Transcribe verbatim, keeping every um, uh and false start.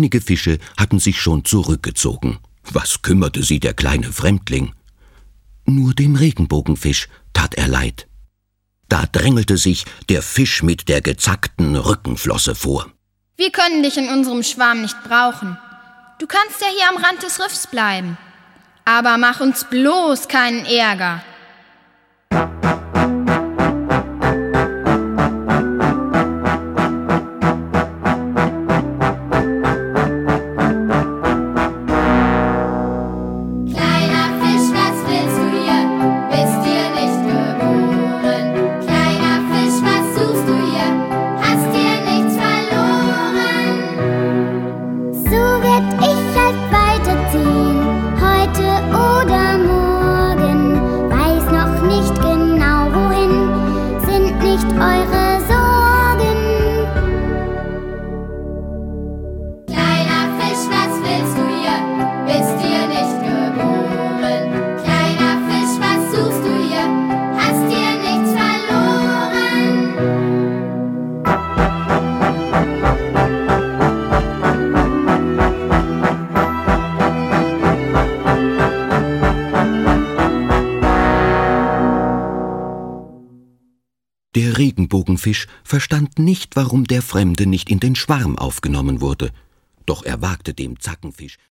Einige Fische hatten sich schon zurückgezogen. Was kümmerte sie der kleine Fremdling? Nur dem Regenbogenfisch tat er leid. Da drängelte sich der Fisch mit der gezackten Rückenflosse vor. Wir können dich in unserem Schwarm nicht brauchen. Du kannst ja hier am Rand des Riffs bleiben. Aber mach uns bloß keinen Ärger. Der Regenbogenfisch verstand nicht, warum der Fremde nicht in den Schwarm aufgenommen wurde. Doch er wagte dem Zackenfisch